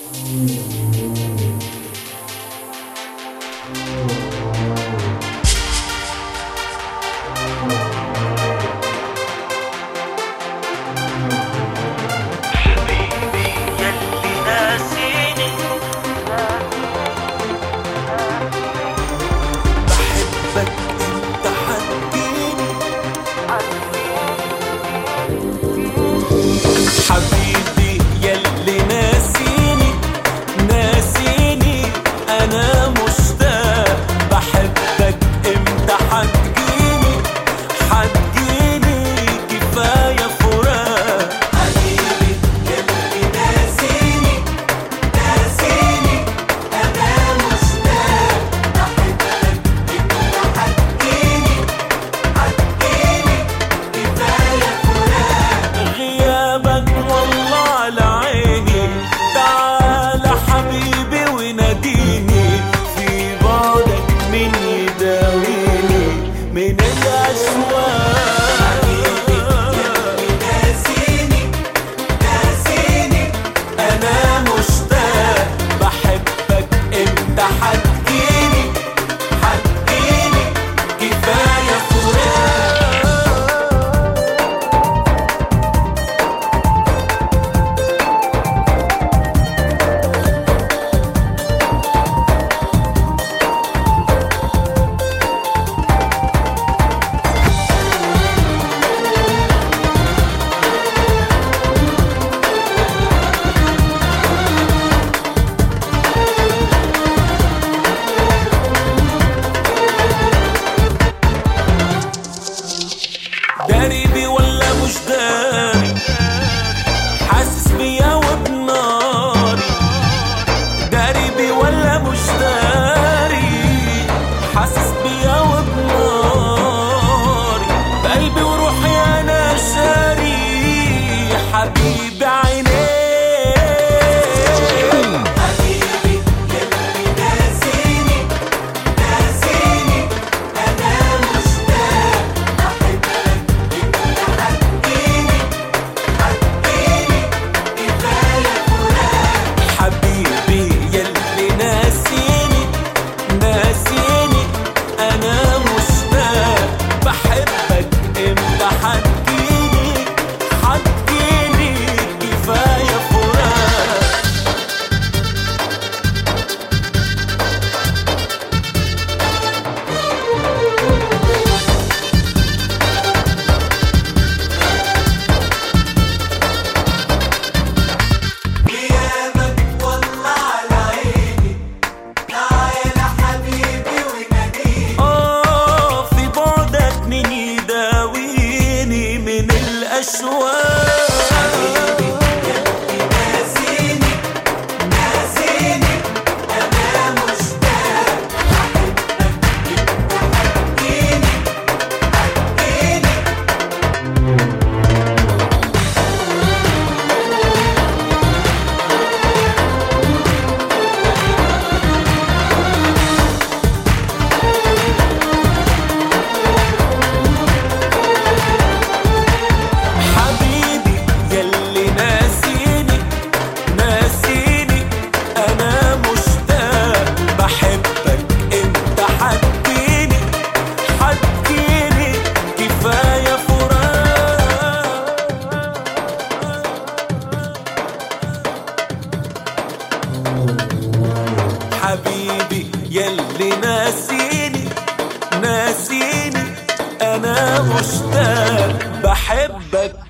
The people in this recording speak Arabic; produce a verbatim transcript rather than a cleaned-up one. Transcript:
حبيبي يلي ناسيني ناسيني أنا مشتاق بحبك امتى حتجيني حتجيني كفاية فراق. حبيبي يلي ناسيني ناسيني أنا مشتاق بحبك امتى حتجيني حتجيني كفاية فراق. غيابك والله على عيني، تعال حبيبي وناديني، في بعدك مين يداويني من الأشواق. حبيبي يلي ناسيني ناسيني أنا مشتاق بحبك امتى حتجيني حتجيني كفاية فراق. داري بي ولا مش داري، حاسس بيا وبناري. داري بي ولا مش داري، حاسس بيا وبناري. بقلبي وروحي انا شاري حبيبي عيني. حبيبي يلي ناسيني ناسيني أنا مشتاق بحبك امتى حتجيني حتجيني كفاية فراق. حبيبي يلي ناسيني ناسيني أنا مشتاق بحبك امتى حتجيني حتجيني كفاية فراق. غيابك والله على عيني، تعال حبيبي وناديني. آه في بعدك مين يداويني من الأشواق. حبيبي يلي ناسيني ناسيني أنا مشتاق بحبك امتى حتجيني حتجيني. حبيبي يلي ناسيني ناسيني أنا مشتاق بحبك امتى حتجيني حتجيني كفاية فراق. حبيبي يلي ناسيني ناسيني أنا مشتاق بحبك